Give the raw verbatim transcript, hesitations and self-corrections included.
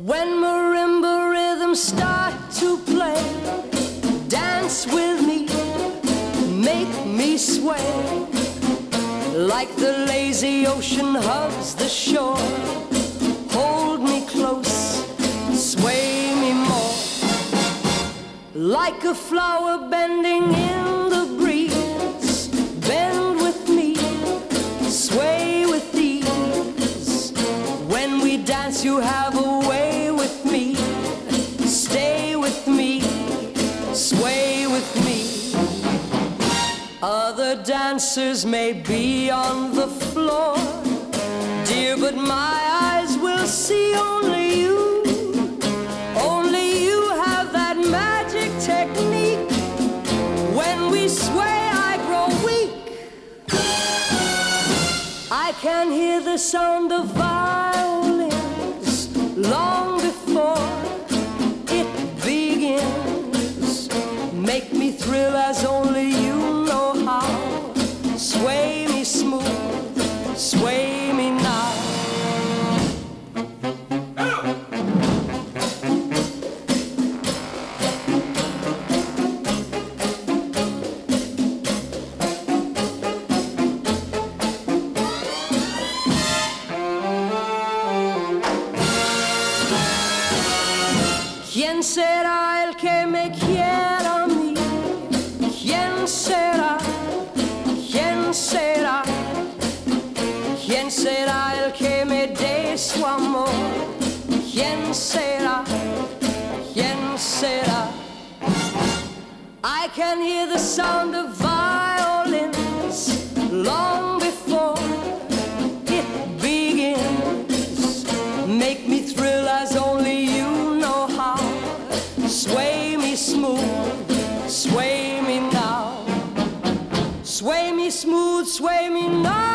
When marimba rhythms start to play, dance with me, make me sway, like the lazy ocean hugs the shore. Hold me close, sway me more, like a flower bending in the breeze. Bend with me, sway with ease. When we dance you have a way with me. Stay with me, sway with me. Other dancers may be on the floor, dear, but my eyes will see only you. Only you have that magic technique. When we sway, I grow weak. I can hear the sound of violins long before it begins. Make me thrill as only you know how. Sway me smooth, sway me now. ¿Quién será el que me quiera a mí? ¿Quién será? ¿Quién será? ¿Quién será el que me dé su amor? ¿Quién será? ¿Quién será? I can hear the sound of violins long before it begins. Make me thrill as only you know how. Sway me smooth, sway me now. Sway me smooth, sway me now.